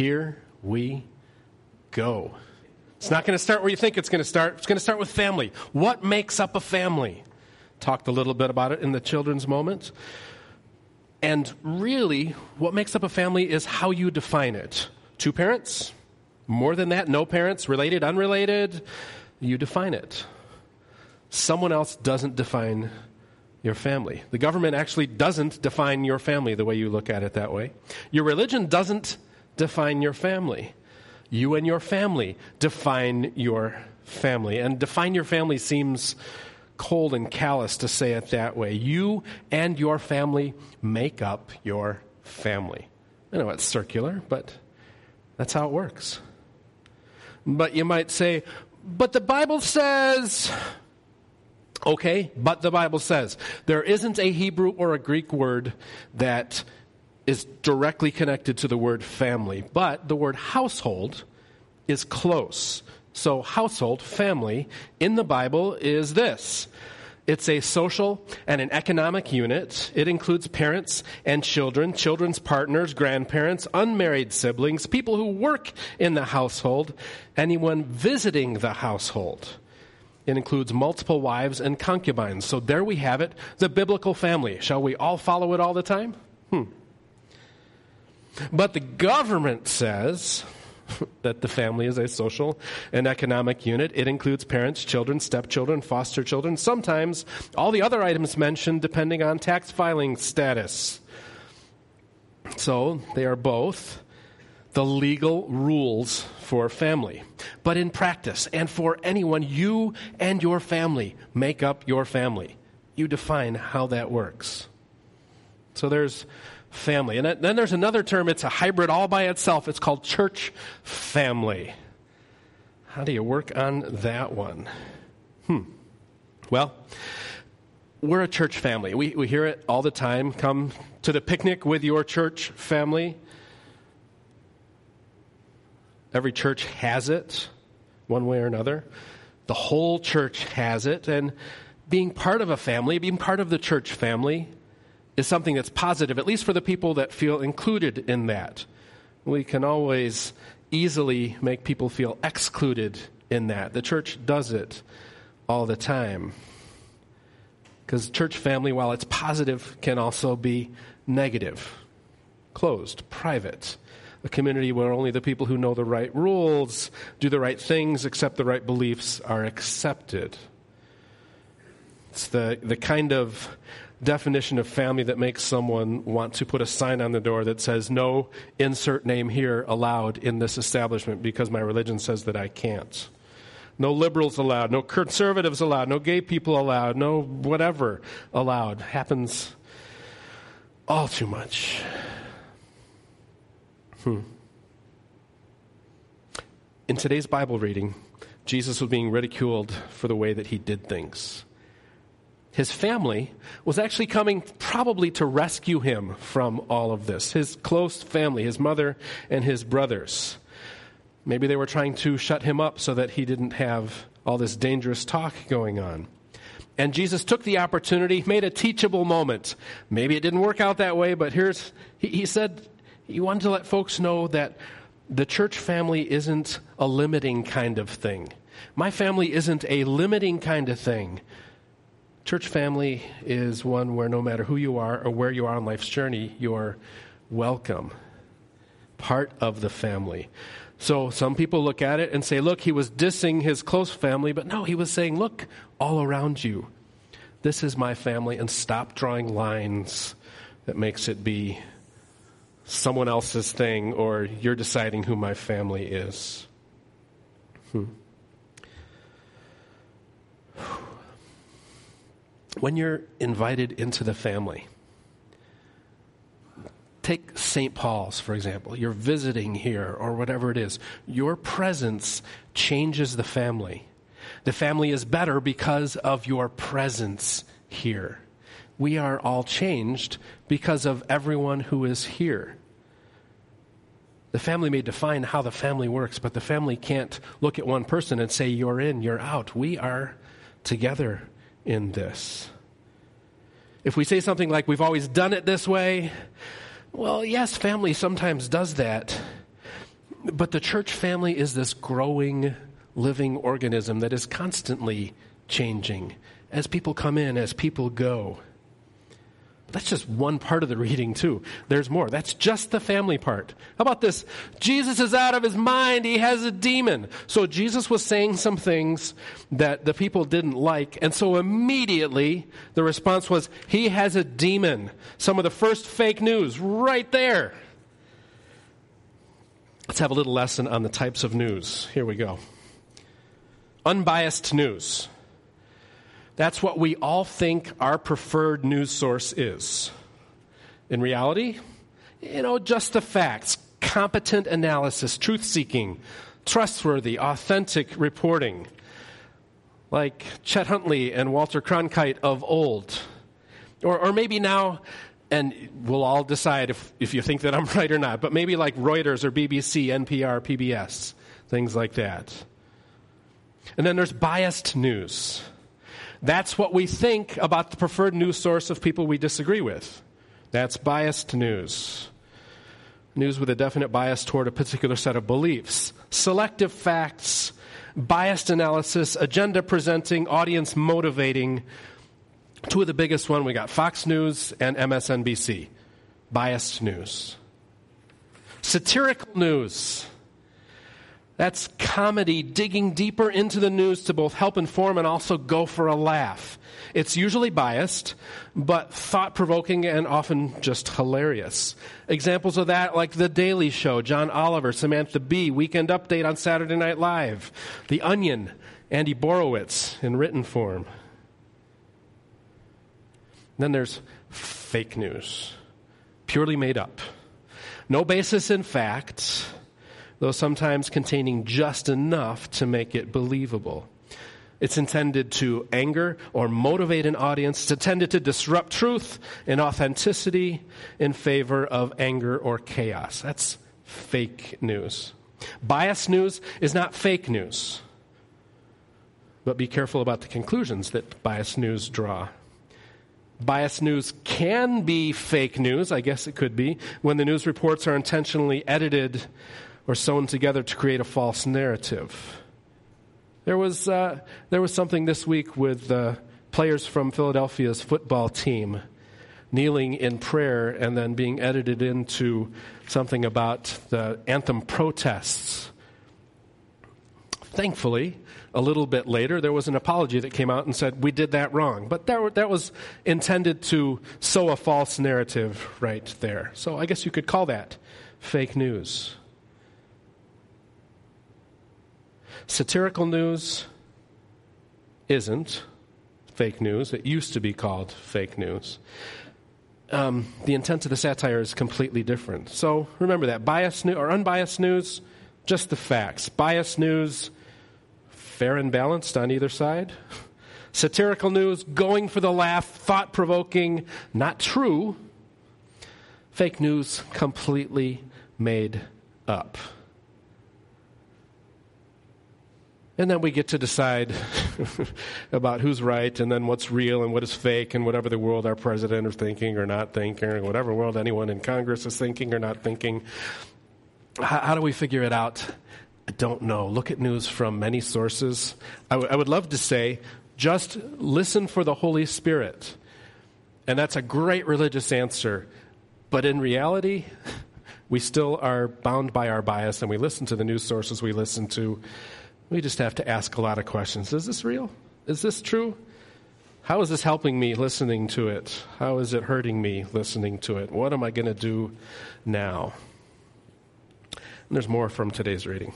here we go. It's not going to start where you think it's going to start. It's going to start with family. What makes up a family? Talked a little bit about it in the children's moment. And really, what makes up a family is how you define it. 2 parents? More than that? No parents? Related? Unrelated? You define it. Someone else doesn't define your family. The government actually doesn't define your family the way you look at it that way. Your religion doesn't define your family. You and your family define your family. And define your family seems cold and callous to say it that way. You and your family make up your family. I know it's circular, but that's how it works. But you might say, but the Bible says... Okay, but the Bible says. There isn't a Hebrew or a Greek word that is directly connected to the word family, but the word household is close. So household, family, in the Bible is this. It's a social and an economic unit. It includes parents and children, children's partners, grandparents, unmarried siblings, people who work in the household, anyone visiting the household. It includes multiple wives and concubines. So there we have it, the biblical family. Shall we all follow it all the time? But the government says that the family is a social and economic unit. It includes parents, children, stepchildren, foster children, sometimes all the other items mentioned depending on tax filing status. So they are both the legal rules for family. But in practice, and for anyone, you and your family make up your family. You define how that works. So there's family. And then there's another term, it's a hybrid all by itself. It's called church family. How do you work on that one? Well, we're a church family. We hear it all the time. Come to the picnic with your church family. Every church has it, one way or another. The whole church has it. And being part of a family, being part of the church family, is something that's positive, at least for the people that feel included in that. We can always easily make people feel excluded in that. The church does it all the time. Because church family, while it's positive, can also be negative, closed, private. A community where only the people who know the right rules, do the right things, accept the right beliefs are accepted. It's the kind of definition of family that makes someone want to put a sign on the door that says, no insert name here allowed in this establishment because my religion says that I can't. No liberals allowed, no conservatives allowed, no gay people allowed, no whatever allowed. Happens all too much. In today's Bible reading, Jesus was being ridiculed for the way that he did things. His family was actually coming probably to rescue him from all of this. His close family, his mother and his brothers. Maybe they were trying to shut him up so that he didn't have all this dangerous talk going on. And Jesus took the opportunity, made a teachable moment. Maybe it didn't work out that way, but he said he wanted to let folks know that the church family isn't a limiting kind of thing. My family isn't a limiting kind of thing. Church family is one where no matter who you are or where you are on life's journey, you're welcome. Part of the family. So some people look at it and say, look, he was dissing his close family, but no, he was saying, look, all around you, this is my family, and stop drawing lines that makes it be someone else's thing or you're deciding who my family is. When you're invited into the family, take St. Paul's, for example. You're visiting here or whatever it is. Your presence changes the family. The family is better because of your presence here. We are all changed because of everyone who is here. The family may define how the family works, but the family can't look at one person and say, you're in, you're out. We are together in this. If we say something like, we've always done it this way, well, yes, family sometimes does that. But the church family is this growing, living organism that is constantly changing as people come in, as people go. That's just one part of the reading, too. There's more. That's just the family part. How about this? Jesus is out of his mind. He has a demon. So Jesus was saying some things that the people didn't like, and so immediately the response was, he has a demon. Some of the first fake news right there. Let's have a little lesson on the types of news. Here we go. Unbiased news. That's what we all think our preferred news source is. In reality, just the facts, competent analysis, truth-seeking, trustworthy, authentic reporting, like Chet Huntley and Walter Cronkite of old. Or maybe now, and we'll all decide if you think that I'm right or not, but maybe like Reuters or BBC, NPR, PBS, things like that. And then there's biased news. That's what we think about the preferred news source of people we disagree with. That's biased news. News with a definite bias toward a particular set of beliefs. Selective facts, biased analysis, agenda presenting, audience motivating. Two of the biggest one we got, Fox News and MSNBC. Biased news. Satirical news. That's comedy digging deeper into the news to both help inform and also go for a laugh. It's usually biased, but thought-provoking and often just hilarious. Examples of that, like The Daily Show, John Oliver, Samantha Bee, Weekend Update on Saturday Night Live, The Onion, Andy Borowitz in written form. Then there's fake news, purely made up. No basis in fact, though sometimes containing just enough to make it believable. It's intended to anger or motivate an audience. It's intended to disrupt truth and authenticity in favor of anger or chaos. That's fake news. Biased news is not fake news. But be careful about the conclusions that biased news draw. Biased news can be fake news, I guess it could be, when the news reports are intentionally edited or sewn together to create a false narrative. There was something this week with players from Philadelphia's football team kneeling in prayer and then being edited into something about the anthem protests. Thankfully, a little bit later, there was an apology that came out and said, we did that wrong. But that was intended to sow a false narrative right there. So I guess you could call that fake news. Satirical news isn't fake news. It used to be called fake news. The intent of the satire is completely different. So remember that. Biased news or unbiased news, just the facts. Biased news, fair and balanced on either side. Satirical news, going for the laugh, thought-provoking, not true. Fake news, completely made up. And then we get to decide about who's right and then what's real and what is fake and whatever the world our president is thinking or not thinking or whatever world anyone in Congress is thinking or not thinking. How do we figure it out? I don't know. Look at news from many sources. I would love to say, just listen for the Holy Spirit. And that's a great religious answer. But in reality, we still are bound by our bias and we listen to the news sources we listen to. We just have to ask a lot of questions. Is this real? Is this true? How is this helping me listening to it? How is it hurting me listening to it? What am I going to do now? And there's more from today's reading.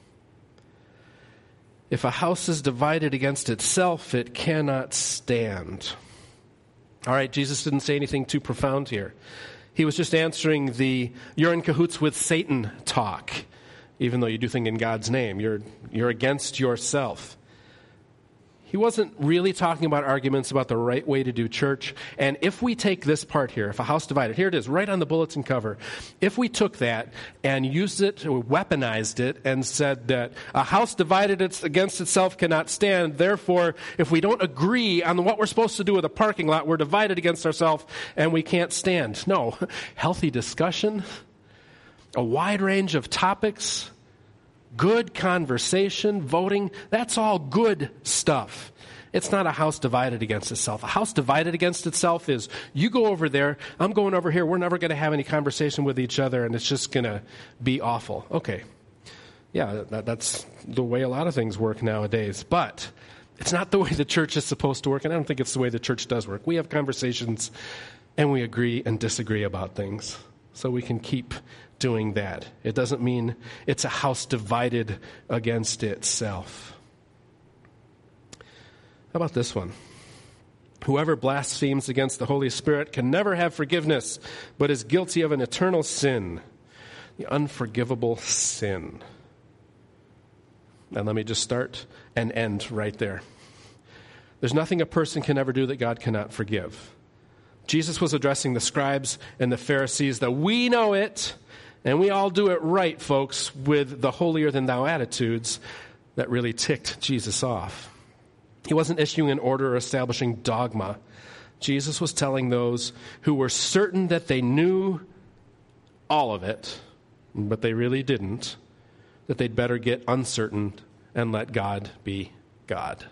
If a house is divided against itself, it cannot stand. All right, Jesus didn't say anything too profound here. He was just answering the you're in cahoots with Satan talk. Even though you do things in God's name, you're against yourself. He wasn't really talking about arguments about the right way to do church. And if we take this part here, if a house divided, here it is, right on the bulletin cover. If we took that and used it, or weaponized it, and said that a house divided against itself cannot stand, therefore, if we don't agree on what we're supposed to do with a parking lot, we're divided against ourselves and we can't stand. No, healthy discussion, A wide range of topics, good conversation, voting, that's all good stuff. It's not a house divided against itself. A house divided against itself is, you go over there, I'm going over here, we're never going to have any conversation with each other, and it's just going to be awful. Okay, yeah, that's the way a lot of things work nowadays. But it's not the way the church is supposed to work, and I don't think it's the way the church does work. We have conversations, and we agree and disagree about things, so we can keep doing that. It doesn't mean it's a house divided against itself. How about this one? Whoever blasphemes against the Holy Spirit can never have forgiveness, but is guilty of an eternal sin, the unforgivable sin. And let me just start and end right there. There's nothing a person can ever do that God cannot forgive. Jesus was addressing the scribes and the Pharisees that we know it, and we all do it right, folks, with the holier-than-thou attitudes that really ticked Jesus off. He wasn't issuing an order or establishing dogma. Jesus was telling those who were certain that they knew all of it, but they really didn't, that they'd better get uncertain and let God be God.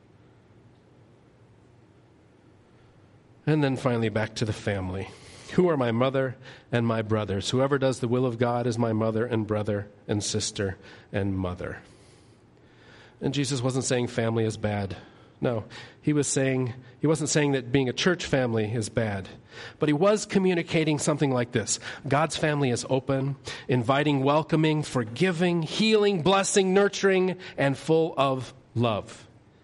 And then finally back to the family. Who are my mother and my brothers? Whoever does the will of God is my mother and brother and sister and mother. And Jesus wasn't saying family is bad. No, he wasn't saying that being a church family is bad. But he was communicating something like this. God's family is open, inviting, welcoming, forgiving, healing, blessing, nurturing, and full of love.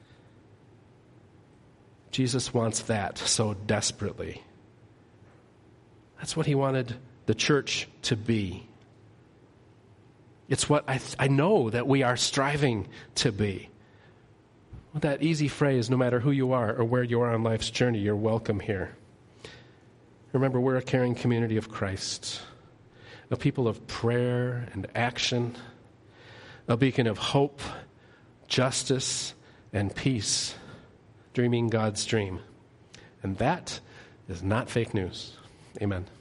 Jesus wants that so desperately. That's what he wanted the church to be. It's what I know that we are striving to be. With that easy phrase, no matter who you are or where you are on life's journey, you're welcome here. Remember, we're a caring community of Christ, a people of prayer and action, a beacon of hope, justice, and peace, dreaming God's dream. And that is not fake news. Amen.